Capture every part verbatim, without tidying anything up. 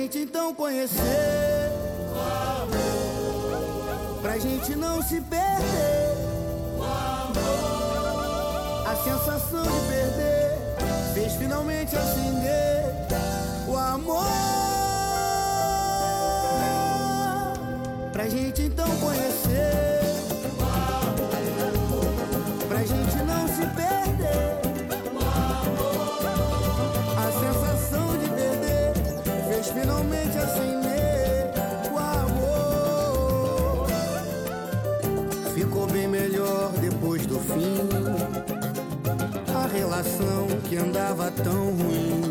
gente então conhecer o amor, pra gente não se perder o amor. A sensação de perder fez finalmente acender o amor, pra gente então conhecer o amor, pra gente não se perder o amor. A sensação de perder fez finalmente acender o amor. Ficou bem melhor depois do fim, a relação que andava tão ruim.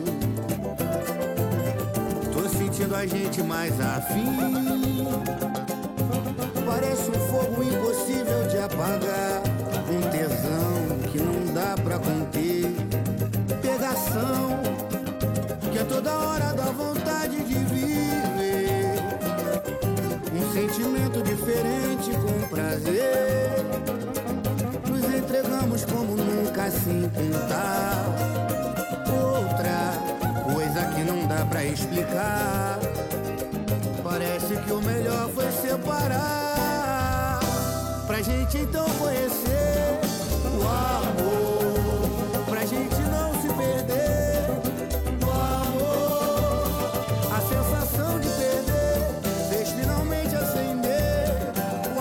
Tô sentindo a gente mais afim. Parece um fogo impossível de apagar, um tesão que não dá pra conter, pegação que a toda hora dá vontade de viver, um sentimento diferente com prazer. Nos entregamos como nunca sem tentar, outra coisa que não dá pra explicar. Parece que o melhor foi separar, pra gente então conhecer o amor, pra gente não se perder o amor. A sensação de perder fez finalmente acender o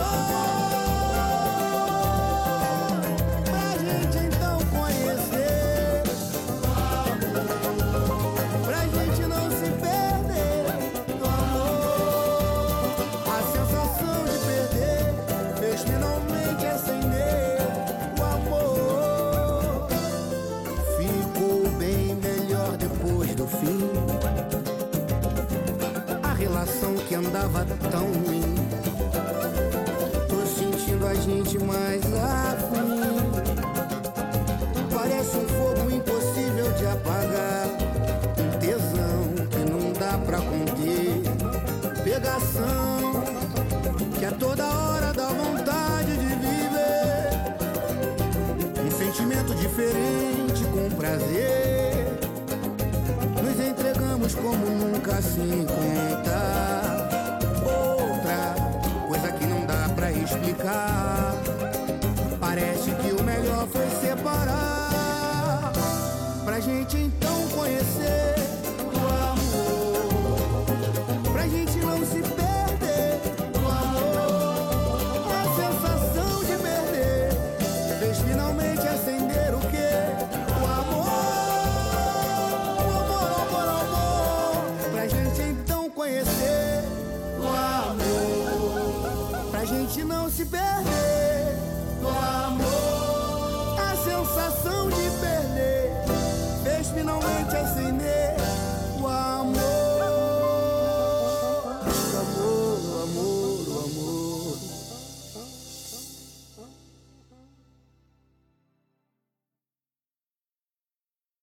amor, pra gente então conhecer o amor, pra gente não se perder o amor. A sensação de perder fez finalmente acender o amor. Ficou bem melhor depois do fim, a relação que andava tão ruim. Tô sentindo a gente mais afim. Parece um fogo impossível de apagar, um tesão que não dá pra conter, pegação que a toda hora dá vontade de viver, um sentimento diferente com prazer. Nos entregamos como nunca sem contar, outra coisa que não dá pra explicar. Parece que o melhor foi separar, pra gente então conhecer o amor, pra gente não se perder o amor. A sensação de perder fez finalmente acender o quê? O amor, o amor, amor, amor. Pra gente então conhecer o amor, pra gente não se perder